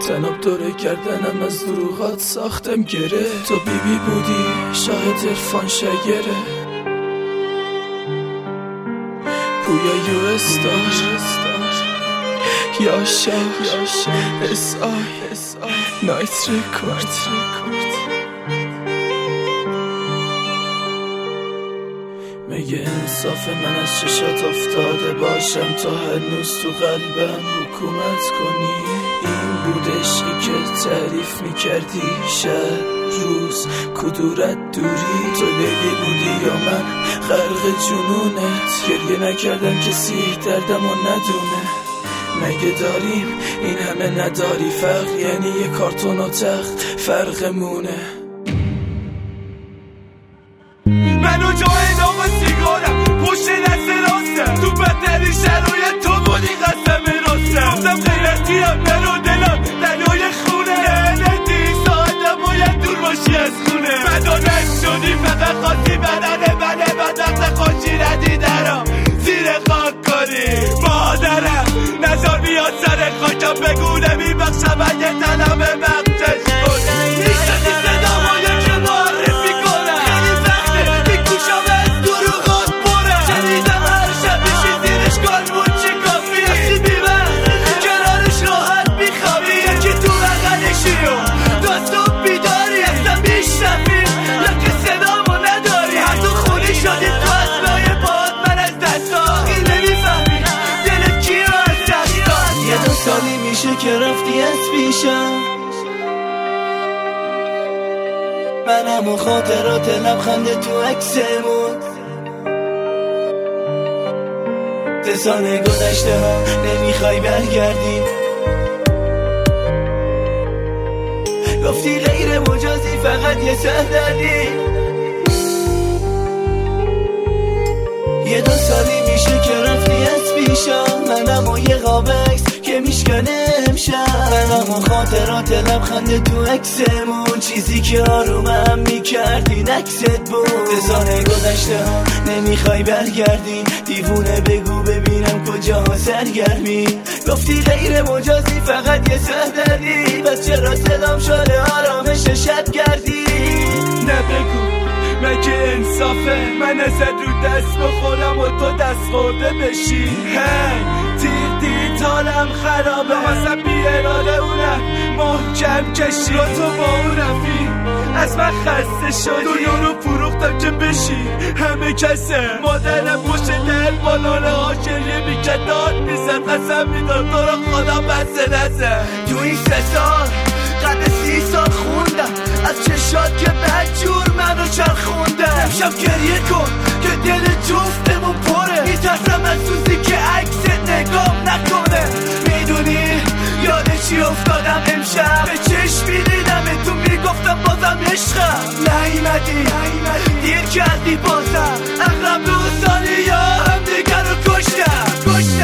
تناب دوره کردنم از دروغات ساختم گره. تو بیبی بودی شاهد عرفان شگره. پویا یو استار یا شهر اس آی نایت رکورد. مگه انصاف من از چشات افتاده باشم تا هنوز تو قلبم حکومت کنی؟ این بود عشقی که تعریف میکردی شب روز کدورت دوری؟ تو لیلی بودی یا من غرق جنونت؟ گریه نکردم کسی دردمو ندونه. مگه داریم این همه نداری فرق؟ یعنی یه کارتون و تخت فرقمونه. منو جای نام سیگارم پشت دست راستم، تو بدترین شرایط تو بودی قسم راستم. گفتم غیرتیم منو دلم دلای خونه، لعنتی ساعتم باید دور باشی از خونه. بدانت شدی فقط خواستی بدن بدن خوشی ندی درم زیر خاک کنی. مادرم نظر بیاد سر خاکم بگو نمیبخشم اگه تنم بخشش کنی. نیشتی صدامایی که معرفی کنم خیلی سخته میکوشم از دروغات برم. شنیدم هر شب میشی زیرش کارمون چی کافی هستی بیمن کنارش راحت میخوابی. یکی تو بغلشی و دستم بیداری اصلا میشنفی یا که صدامو نداری. هر دو خونی شدیم تو اسمای پاد من از دستا این نمیفهمی دلت کی رو از دستا. یه 2 سالی میشه که رفتی از پیشم، منم و خاطرات لبخنده تو عکسمون. 3 سال گذشته ها نمیخوای برگردی، گفتی غیر مجازی فقط یه سه دردی. یه 2 سالی میشه که رفتی از پیشم، منم و یه قابکس که میشکنه امشب. منم و خاطرات لبخنده تو عکسمون، چیزی که آرومم میکردی نکست بود. 3 سال گذشته ها نمیخوای برگردی، دیوونه بگو ببینم کجا سرگرمی. گفتی غیر مجازی فقط یه سه دردی، بس چرا صدام شده آرامش شب گردی؟ نبگو مگه انصافه من ازت رو دست بخورم و تو دست خورده بشی؟ هی تیر حالم خرابه واسه بی اراده اونم محکم کشی. و تو با اون رفی از من خسته شدی، دنیا رو فروختم که بشی همه کسه. مادرم پشت در بالانه ها شریه میکرد داد میزد قسم میداد تو رو خدا بسته نزد. تو این 3 سال قد 30 سال خوندم از چشات که بدجور منو چرخوندم. امشب گریه کن که دل جفتمون پره، میترسم از سوزی که عکست نگام نکنه. میدونی یاد چی افتادم امشب؟ به چشمی دیدم تو میگفتم بازم عشقم نیمدی، دیر کردی بازم. اغلب 2 سالی یا هم دیگر رو کشتم.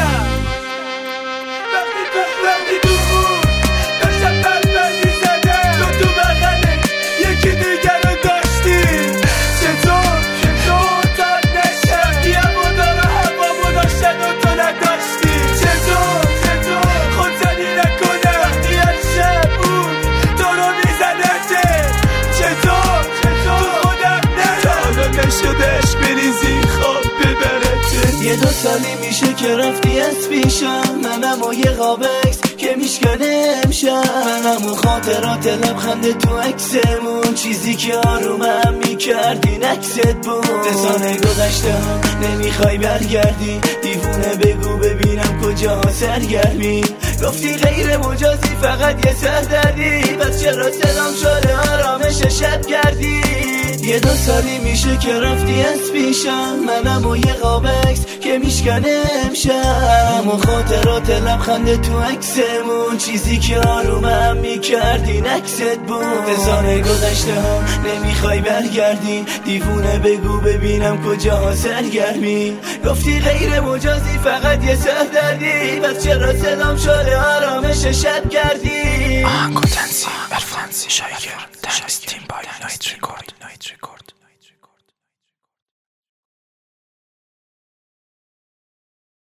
وقتی تو خون داشتم بدبندی زده تو بغله یکی دیگر رو داشتی. چطور تاد نشد یه مدار هوا داشتن و تو نداشتی؟ چطور خودزنی نکنه وقتی هر شب بود تو رو میزنده؟ چطور تو خودم حالا نشدش بریزی خواب ببرده. یه 2 سالی میشه که رفتی از پیشم، منم و یه قابکس که میشکنه امشب. منم و خاطرات لبخنده تو عکسمون، چیزی که آرومم میکردی نکست بود. 3 سال گذشته ها نمیخوای برگردی، دیوونه بگو ببینم کجا سرگرمی. گفتی غیر مجازی فقط یه سه دردی، بس چرا صدام شده آرامش شب گردی؟ یه 2 سالی میشه که رفتی از پیشم، منم و یه قابکس که میشکنه امشب. منم و خاطرات لبخنده تو عکسمون، چیزی که آرومم میکردی نکست بود. 3 سال گذشته ها نمیخوای برگردی، دیوونه بگو ببینم کجا سرگرمی. گفتی غیر مجازی فقط یه سه دردی، بس چرا صدام شده آرامش شب گردی؟ آهنگ و تنظیم عرفان شایگر، تنظیم تیم بالی نایت